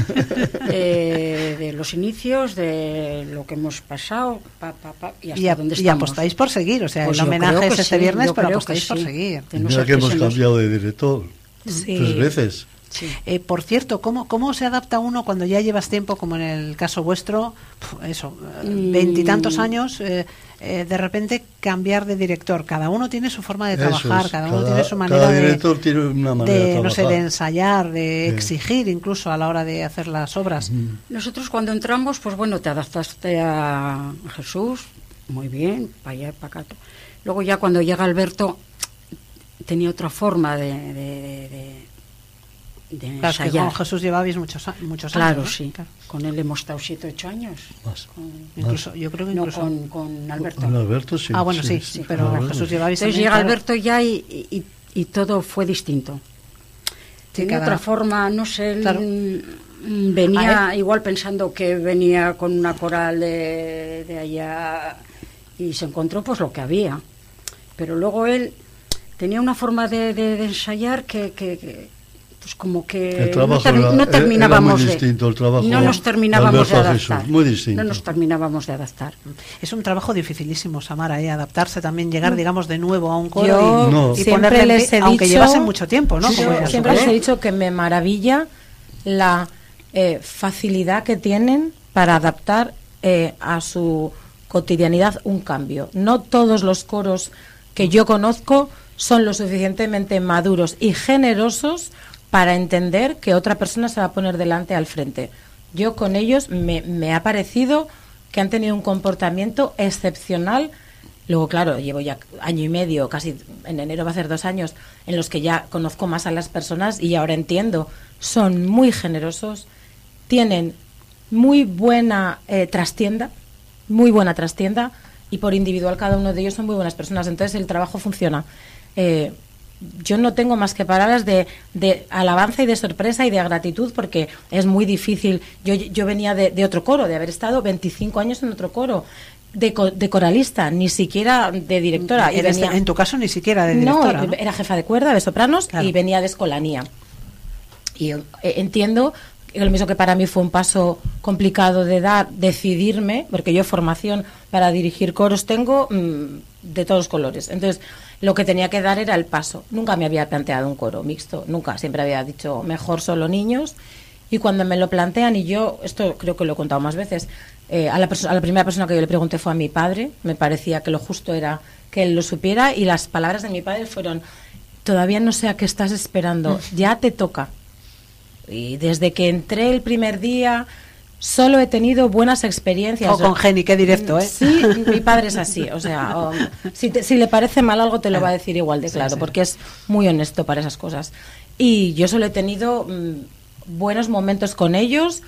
de los inicios, de lo que hemos pasado, y hasta dónde estamos. Y apostáis por seguir, o sea, Pues el yo homenaje creo es que este sí, viernes, yo pero creo apostáis que por sí. seguir. De no Mira ser que hemos se nos- cambiado de director Sí. 3 veces. Sí. Por cierto, ¿cómo se adapta uno cuando ya llevas tiempo, como en el caso vuestro, eso, 20 y tantos años, de repente cambiar de director? Cada uno tiene su forma de Eso trabajar, es, cada uno tiene su manera cada de, director tiene una manera de no sé, trabajar. de ensayar, de Sí. exigir incluso a la hora de hacer las obras. Nosotros cuando entramos, pues bueno, te adaptaste a Jesús, muy bien, para allá, para acá. Luego ya cuando llega Alberto, tenía otra forma de Claro, es que ensayar. con Jesús llevabais muchos Claro, años, ¿no? sí. Claro. Con él hemos estado 7 o 8 años. Más. Incluso, yo creo que No, incluso... con Alberto. Con Alberto sí. Ah, bueno, sí, pero con con Alberto Jesús sí. llevabais Entonces también, llega claro. Alberto ya y todo fue distinto. Tenía cada- otra forma, no sé, él Claro. venía igual pensando que venía con una coral de allá y se encontró pues lo que había. Pero luego él tenía una forma de ensayar que pues como que El trabajo no era terminábamos muy distinto, el trabajo no nos de terminábamos de Alberto a Jesús, adaptar. muy distinto. No nos terminábamos de adaptar. Es un trabajo dificilísimo, Samara, adaptarse también, llegar, digamos, de nuevo a un coro Yo No. y siempre ponerle en les pie, he aunque dicho, llevasen mucho tiempo, ¿no? yo Como era su siempre les caso. he dicho que me maravilla la facilidad que tienen para adaptar a su cotidianidad un cambio. No todos los coros que yo conozco son lo suficientemente maduros y generosos para entender que otra persona se va a poner delante al frente. Yo con ellos me ha parecido que han tenido un comportamiento excepcional. Luego, claro, llevo ya año y medio, casi en enero va a ser 2 años, en los que ya conozco más a las personas y ahora entiendo. Son muy generosos tienen muy buena trastienda, y por individual cada uno de ellos son muy buenas personas, entonces el trabajo funciona. Yo no tengo más que palabras de alabanza y de sorpresa y de gratitud, porque es muy difícil. Yo venía de otro coro, de haber estado 25 años en otro coro, de coralista, ni siquiera de directora. Y venía, en tu caso ni siquiera de directora, ¿no? Era jefa de cuerda, de sopranos, claro. Y venía de escolanía. Y entiendo lo mismo que para mí fue un paso complicado de decidirme, porque yo formación para dirigir coros tengo de todos colores. Entonces, lo que tenía que dar era el paso. Nunca me había planteado un coro mixto, nunca. Siempre había dicho mejor solo niños. Y cuando me lo plantean, y yo, esto creo que lo he contado más veces, a la primera persona que yo le pregunté fue a mi padre. Me parecía que lo justo era que él lo supiera, y las palabras de mi padre fueron: todavía no sé a qué estás esperando, ya te toca. Y desde que entré el primer día solo he tenido buenas experiencias. Con Geni, qué directo, ¿eh? Sí, mi padre es así, o sea, si le parece mal algo te lo va a decir igual de claro, sí. Porque es muy honesto para esas cosas. Y yo solo he tenido buenos momentos con ellos,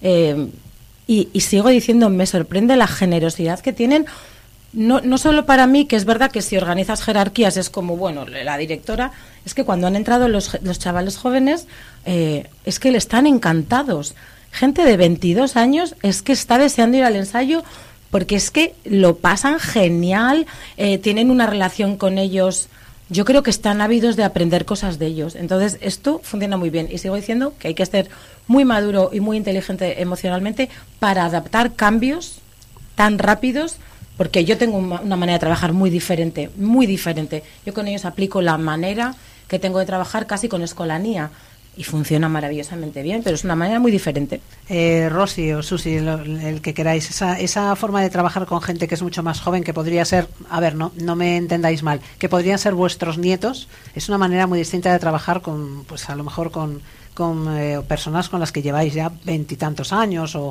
y sigo diciendo, me sorprende la generosidad que tienen. No solo para mí, que es verdad que si organizas jerarquías es como, bueno, la directora, es que cuando han entrado los chavales jóvenes, es que le están encantados. Gente de 22 años es que está deseando ir al ensayo, porque es que lo pasan genial, tienen una relación con ellos. Yo creo que están ávidos de aprender cosas de ellos. Entonces, esto funciona muy bien. Y sigo diciendo que hay que ser muy maduro y muy inteligente emocionalmente para adaptar cambios tan rápidos, porque yo tengo una manera de trabajar muy diferente, muy diferente. Yo con ellos aplico la manera que tengo de trabajar casi con escolanía, y funciona maravillosamente bien, pero es una manera muy diferente. Rosy o Susi, el que queráis, esa forma de trabajar con gente que es mucho más joven, que podría ser, a ver, no me entendáis mal, que podrían ser vuestros nietos, es una manera muy distinta de trabajar con, pues a lo mejor con personas con las que lleváis ya 20 y tantos años, o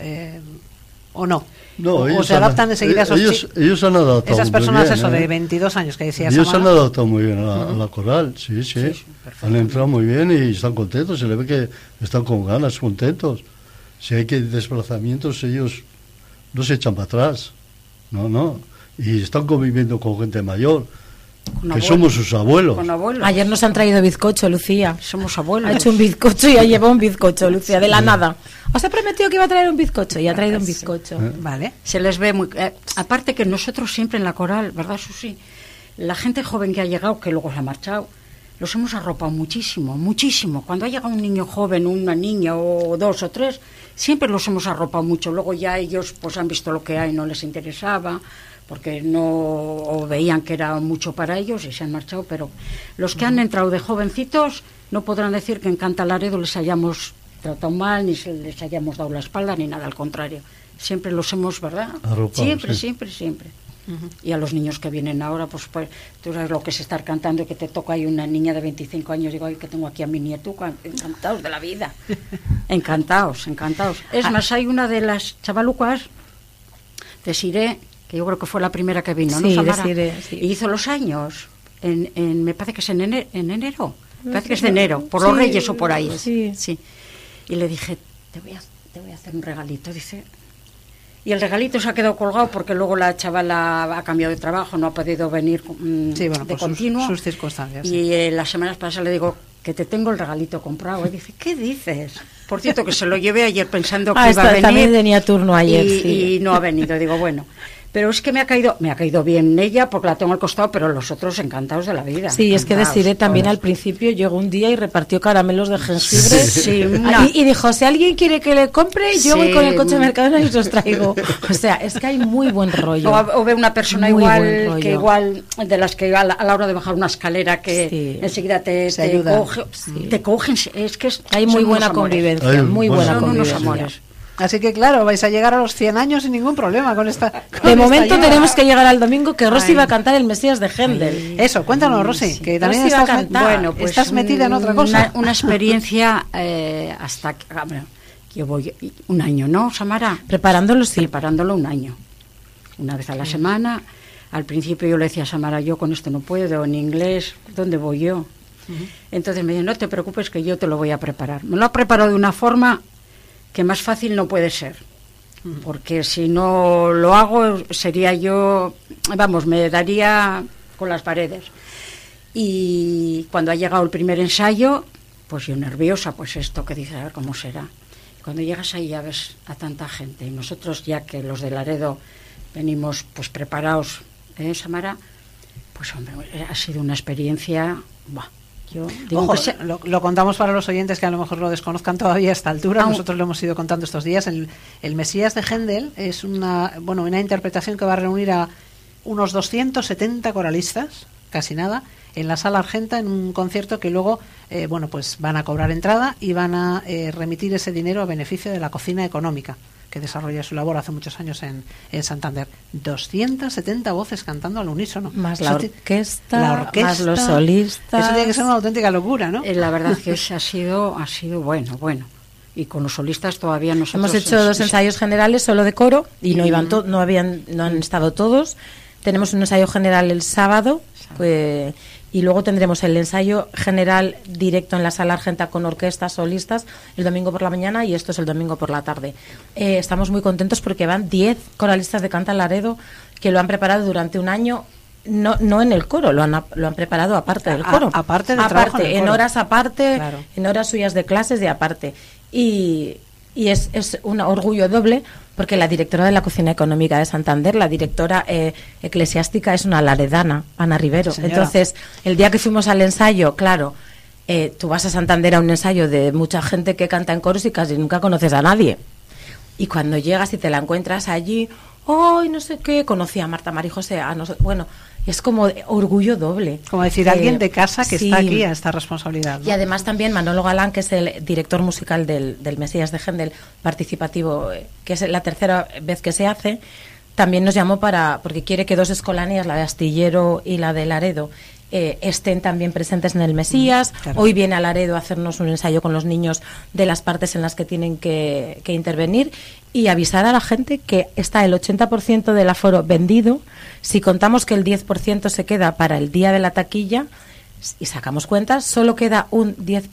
no. No, o se adaptan enseguida a ellos han adaptado esas personas, muy bien, de 22 años que decías. Ellos se han adaptado muy bien a la coral, sí, han entrado muy bien y están contentos, se le ve que están con ganas, contentos. Si hay que desplazamientos, ellos no se echan para atrás, no, y están conviviendo con gente mayor, que somos sus abuelos. Ayer nos han traído bizcocho, Lucía. Somos abuelos. Ha hecho un bizcocho y ha llevado un bizcocho, Lucía, de la nada. Os he prometido que iba a traer un bizcocho y ha traído un bizcocho. Vale. Se les ve muy... aparte que nosotros siempre en la coral, ¿verdad, Susi? La gente joven que ha llegado, que luego se ha marchado, los hemos arropado muchísimo, muchísimo. Cuando ha llegado un niño joven, una niña o 2 o 3, siempre los hemos arropado mucho. Luego ya ellos pues han visto lo que hay, no les interesaba, porque no veían que era mucho para ellos y se han marchado. Pero los que han entrado de jovencitos no podrán decir que en Cantalaredo les hayamos tratado mal, ni les hayamos dado la espalda, ni nada, al contrario. Siempre los hemos, ¿verdad? Arropado, siempre. Uh-huh. Y a los niños que vienen ahora, pues tú sabes lo que es estar cantando y que te toca ahí una niña de 25 años, digo, ay, que tengo aquí a mi nietuca, encantados de la vida. encantados. Es más, hay una de las chavalucas, Desiré, que yo creo que fue la primera que vino, ¿no, Samara? Desiré, sí. Y hizo los años, me parece que es en enero, me parece que es de enero, por los Reyes o por ahí. Sí. Y le dije, te voy a hacer un regalito, dice. Y el regalito se ha quedado colgado porque luego la chavala ha cambiado de trabajo, no ha podido venir de continuo. Sus circunstancias. Y las semanas pasadas le digo que te tengo el regalito comprado. Y dice, ¿qué dices? Por cierto, que se lo llevé ayer pensando que iba a venir. También tenía turno ayer, y no ha venido. Digo, bueno. Pero es que me ha caído bien ella porque la tengo al costado, pero los otros encantados de la vida. Sí, es que Desiré también al principio llegó un día y repartió caramelos de jengibre y dijo, si alguien quiere que le compre, yo voy con el coche de Mercadona y os los traigo. O sea, es que hay muy buen rollo. O ve una persona igual de las que a la hora de bajar una escalera que enseguida te cogen. Es que hay muy buena convivencia, muy buena convivencia. Unos amores. Así que claro, vais a llegar a los 100 años sin ningún problema con esta. De momento tenemos que llegar al domingo que Rosy va a cantar el Mesías de Händel. Eso, cuéntanos, Rosy, que también Rosy va a cantar. Bueno, pues estás metida en otra cosa. Una experiencia hasta que voy un año, ¿no, Samara? Preparándolo un año. Una vez a la semana. Al principio yo le decía a Samara, yo con esto no puedo, en inglés, ¿dónde voy yo? Uh-huh. Entonces me dijo, no te preocupes que yo te lo voy a preparar. Me lo ha preparado de una forma que más fácil no puede ser. Porque si no lo hago, sería yo, vamos, me daría con las paredes. Y cuando ha llegado el primer ensayo, pues yo nerviosa, pues esto que dices, a ver cómo será. Cuando llegas ahí ya ves a tanta gente. Y nosotros, ya que los de Laredo venimos pues preparados, Samara, pues hombre, ha sido una experiencia... Buah. Yo digo. Ojo, lo contamos para los oyentes que a lo mejor lo desconozcan todavía a esta altura. Nosotros lo hemos ido contando estos días. El Mesías de Händel es una interpretación que va a reunir a unos 270 coralistas, casi nada, en la Sala Argenta, en un concierto que luego pues van a cobrar entrada y van a remitir ese dinero a beneficio de la Cocina Económica, que desarrolla su labor hace muchos años en Santander. 270 voces cantando al unísono. Más la orquesta, más los solistas. Eso tiene que ser una auténtica locura, ¿no? La verdad que ha sido bueno. Y con los solistas todavía nosotros... Hemos hecho 2 ensayos generales solo de coro y no han estado todos. Tenemos un ensayo general el sábado, y luego tendremos el ensayo general directo en la Sala Argenta con orquestas, solistas, el domingo por la mañana, y esto es el domingo por la tarde. Estamos muy contentos porque van 10 coralistas de Canta Laredo que lo han preparado durante un año, no en el coro, lo han preparado aparte del coro. Aparte del trabajo en el coro. En horas aparte, claro. En horas suyas de clases de aparte. Y es un orgullo doble, porque la directora de la Cocina Económica de Santander, la directora eclesiástica, es una laredana, Ana Rivero. Señora. Entonces, el día que fuimos al ensayo, claro, tú vas a Santander a un ensayo de mucha gente que canta en coros y casi nunca conoces a nadie. Y cuando llegas y te la encuentras allí, ¡ay, no sé qué! Conocí a Marta María José, bueno, es como orgullo doble. Como decir, alguien de casa que sí. está aquí a esta responsabilidad, ¿no? Y además también Manolo Galán, que es el director musical del Mesías de Händel participativo, que es la tercera vez que se hace, también nos llamó porque quiere que 2 escolanías, la de Astillero y la de Laredo, estén también presentes en el Mesías. Claro. Hoy viene a Laredo a hacernos un ensayo con los niños de las partes en las que tienen que intervenir, y avisar a la gente que está el 80% del aforo vendido. Si contamos que el 10% se queda para el día de la taquilla y sacamos cuentas, solo queda un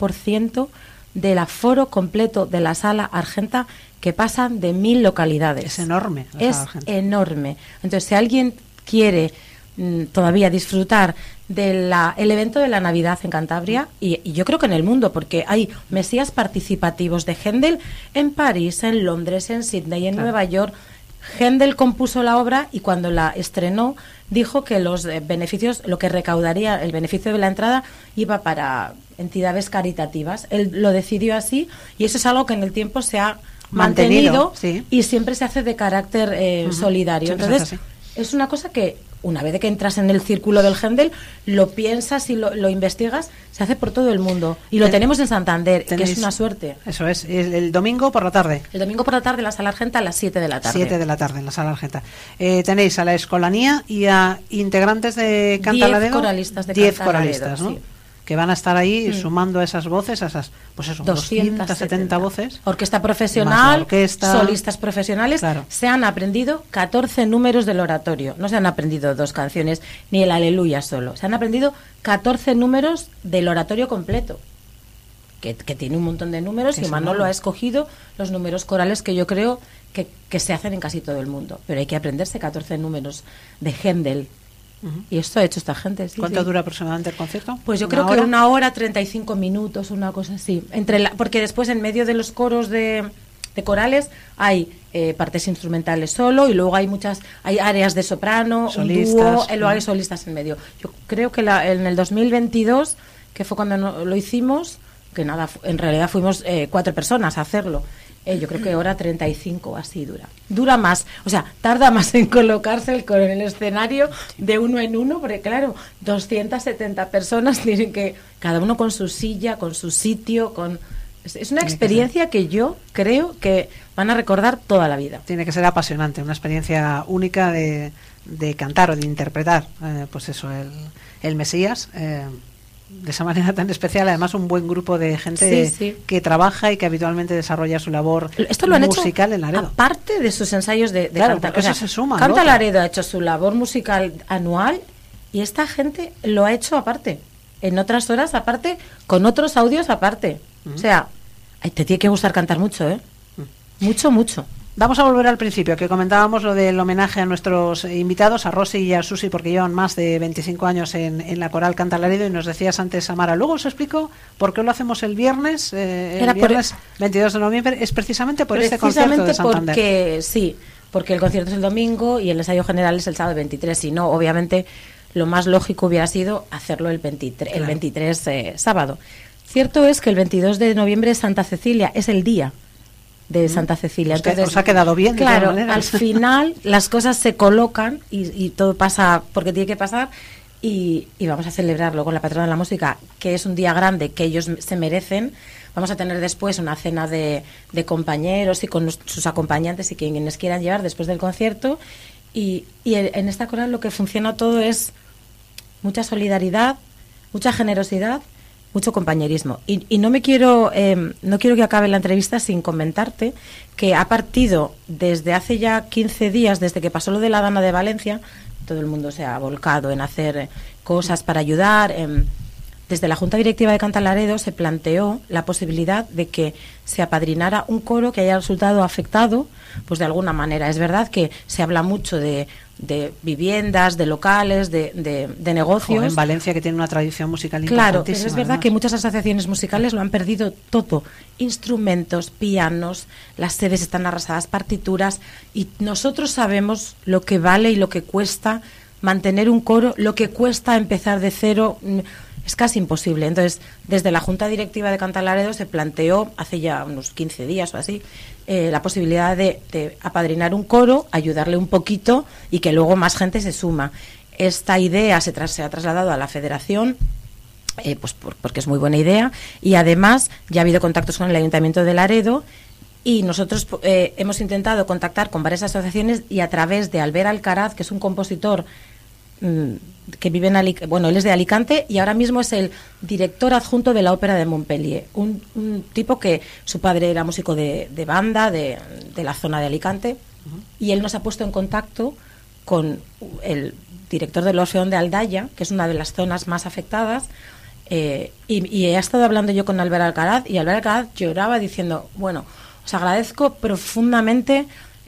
10% del aforo completo de la Sala Argenta, que pasan de 1.000 localidades. Es enorme. Es enorme. Entonces, si alguien quiere todavía disfrutar del evento de la Navidad en Cantabria, y yo creo que en el mundo, porque hay mesías participativos de Händel en París, en Londres, en Sydney, en Nueva York. Händel compuso la obra y cuando la estrenó dijo que los beneficios, lo que recaudaría, el beneficio de la entrada, iba para entidades caritativas. Él lo decidió así, y eso es algo que en el tiempo se ha mantenido sí. Y siempre se hace de carácter solidario. Entonces, es una cosa que una vez que entras en el círculo del Händel, lo piensas y lo investigas, se hace por todo el mundo. Y lo tenemos en Santander, que es una suerte. Eso es, el domingo por la tarde. El domingo por la tarde en la Sala Argenta a las 7 de la tarde. 7 de la tarde en la Sala Argenta. Tenéis a la Escolanía y a integrantes de Canta Laredo. 10 coralistas de 10 Canta coralistas, Laredo, ¿no? sí. Que van a estar ahí sumando a esas voces, a esas, pues eso, 270 voces. Orquesta profesional, orquesta, solistas profesionales. Claro. Se han aprendido 14 números del oratorio. No se han aprendido 2 canciones ni el Aleluya solo. Se han aprendido 14 números del oratorio completo. Que tiene un montón de números, y Manolo ha escogido los números corales que yo creo que se hacen en casi todo el mundo. Pero hay que aprenderse 14 números de Händel. Y esto ha hecho esta gente. Sí, ¿Cuánto dura aproximadamente el concierto? Pues yo creo que 1 hora, 35 minutos, una cosa así. Porque después en medio de los coros de corales hay partes instrumentales solo, y luego hay áreas de soprano, solistas, un dúo, luego hay solistas en medio. Yo creo que en el 2022, que fue cuando lo hicimos, que nada, en realidad fuimos 4 personas a hacerlo. Yo creo que hora 35 así dura. Dura más, o sea, tarda más en colocarse el coro en el escenario de uno en uno, porque claro, 270 personas tienen que, cada uno con su silla, con su sitio, es una experiencia que yo creo que van a recordar toda la vida. Tiene que ser apasionante, una experiencia única de cantar o de interpretar, pues eso, el Mesías, de esa manera tan especial. Además, un buen grupo de gente que trabaja y que habitualmente desarrolla su labor Esto lo han musical hecho en Laredo. Aparte de sus ensayos de claro, cantar. Eso se suma. Canta Laredo ha hecho su labor musical anual, y esta gente lo ha hecho aparte, en otras horas aparte, con otros audios aparte. O sea, te tiene que gustar cantar mucho, ¿eh? Mucho, mucho. Vamos a volver al principio, que comentábamos lo del homenaje a nuestros invitados, a Rosy y a Susi, porque llevan más de 25 años en la Coral Canta Laredo, y nos decías antes, Samara, luego os explico por qué lo hacemos el viernes, el viernes 22 de noviembre, es precisamente por este concierto de Santander. Porque el concierto es el domingo y el ensayo general es el sábado 23, si no, obviamente, lo más lógico hubiera sido hacerlo el 23 sábado. Cierto es que el 22 de noviembre es Santa Cecilia, es el día de Santa Cecilia. Entonces, os ha quedado bien. Claro, al final las cosas se colocan y todo pasa porque tiene que pasar, y vamos a celebrarlo con la patrona de la música, que es un día grande que ellos se merecen. Vamos a tener después una cena de compañeros y con sus acompañantes y quienes quieran llevar después del concierto, y en esta coral lo que funciona todo es mucha solidaridad, mucha generosidad, mucho compañerismo. Y no quiero que acabe la entrevista sin comentarte que ha partido desde hace ya 15 días, desde que pasó lo de la Dana de Valencia, todo el mundo se ha volcado en hacer cosas para ayudar. Desde la Junta Directiva de Canta Laredo se planteó la posibilidad de que se apadrinara un coro que haya resultado afectado, pues de alguna manera. Es verdad que se habla mucho de viviendas, de locales, de negocios. En Valencia, que tiene una tradición musical claro, importantísima. Pero es verdad que muchas asociaciones musicales lo han perdido todo. Instrumentos, pianos, las sedes están arrasadas, partituras, y nosotros sabemos lo que vale y lo que cuesta mantener un coro, lo que cuesta empezar de cero. Es casi imposible. Entonces, desde la Junta Directiva de Canta Laredo se planteó, hace ya unos 15 días o así, la posibilidad de apadrinar un coro, ayudarle un poquito y que luego más gente se suma. Esta idea se ha trasladado a la Federación, pues porque es muy buena idea, y además ya ha habido contactos con el Ayuntamiento de Laredo, y nosotros hemos intentado contactar con varias asociaciones, y a través de Albert Alcaraz, que es un compositor que vive en Alicante, bueno, él es de Alicante y ahora mismo es el director adjunto de la Ópera de Montpellier, un tipo que su padre era músico de banda de la zona de Alicante, y él nos ha puesto en contacto con el director del Orfeón de Aldaya, que es una de las zonas más afectadas, y he estado hablando yo con Albert Alcaraz, y Albert Alcaraz lloraba diciendo, bueno, os agradezco profundamente,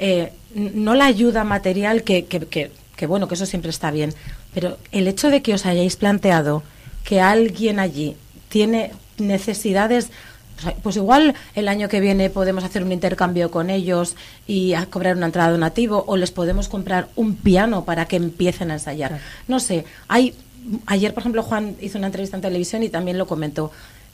no la ayuda material que bueno, que eso siempre está bien, pero el hecho de que os hayáis planteado que alguien allí tiene necesidades, pues igual el año que viene podemos hacer un intercambio con ellos y a cobrar una entrada donativo, o les podemos comprar un piano para que empiecen a ensayar. Claro. No sé, ayer, por ejemplo, Juan hizo una entrevista en televisión y también lo comentó.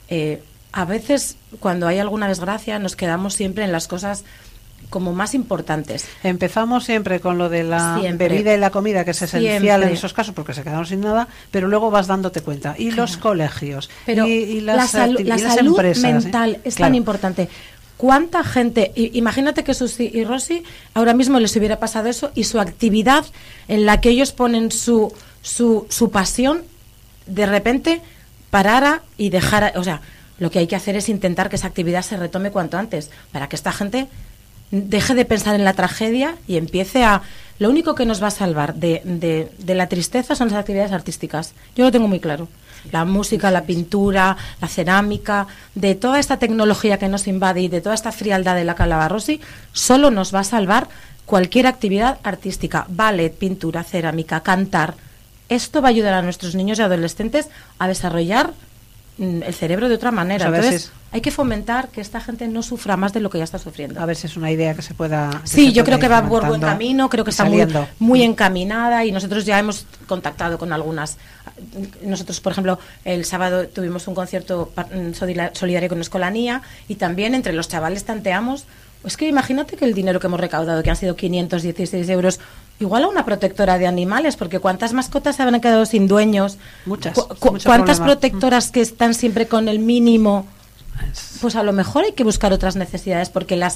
A veces, cuando hay alguna desgracia, nos quedamos siempre en las cosas como más importantes. Empezamos siempre con lo de la bebida y la comida, que es esencial en esos casos porque se quedaron sin nada, pero luego vas dándote cuenta. Y los colegios, pero y la salud empresas, mental es tan importante. ¿Cuánta gente? Imagínate que Susi y Rosy ahora mismo les hubiera pasado eso, y su actividad en la que ellos ponen su pasión, de repente parara y dejara. O sea, lo que hay que hacer es intentar que esa actividad se retome cuanto antes, para que esta gente deje de pensar en la tragedia y empiece a... Lo único que nos va a salvar de la tristeza son las actividades artísticas. Yo lo tengo muy claro. La música, la pintura, la cerámica, de toda esta tecnología que nos invade y de toda esta frialdad de la que hablaba Rosy, solo nos va a salvar cualquier actividad artística. Ballet, pintura, cerámica, cantar. Esto va a ayudar a nuestros niños y adolescentes a desarrollar el cerebro de otra manera. Entonces, hay que fomentar que esta gente no sufra más de lo que ya está sufriendo. A ver si es una idea que se pueda... Yo creo que va por buen camino, creo que está muy encaminada, y nosotros ya hemos contactado con algunas. Nosotros, por ejemplo, el sábado tuvimos un concierto solidario con Escolanía, y también entre los chavales tanteamos. Es que imagínate que el dinero que hemos recaudado, que han sido 516 euros, igual a una protectora de animales, porque ¿cuántas mascotas se habrán quedado sin dueños? Muchas. ¿Cuántas protectoras que están siempre con el mínimo? Pues a lo mejor hay que buscar otras necesidades, porque las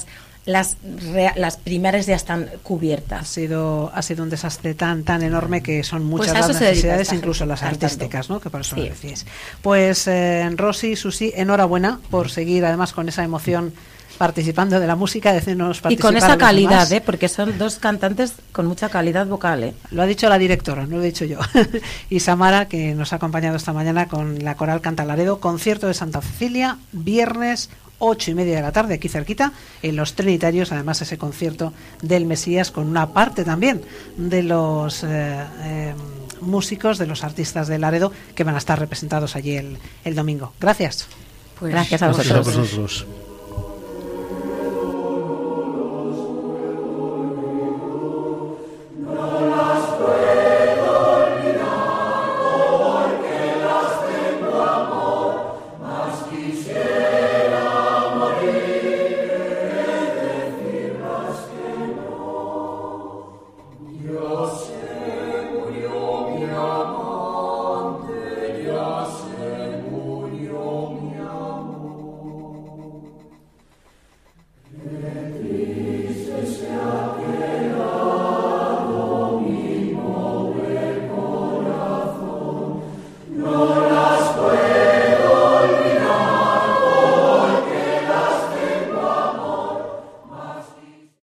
primarias ya están cubiertas. Ha sido un desastre tan enorme que son muchas las necesidades, incluso las artísticas, ¿no? Que por eso lo decís. Pues Rosy, Susi, enhorabuena por seguir además con esa emoción participando de la música, decirnos participar. Y con esa calidad, porque son dos cantantes con mucha calidad vocal. Lo ha dicho la directora, no lo he dicho yo. Y Samara, que nos ha acompañado esta mañana con la Coral Canta Laredo, concierto de Santa Cecilia, viernes 8:30 de la tarde, aquí cerquita, en Los Trinitarios. Además, ese concierto del Mesías con una parte también de los músicos, de los artistas de Laredo, que van a estar representados allí el domingo. Gracias. Pues gracias a vosotros. Gracias a vosotros.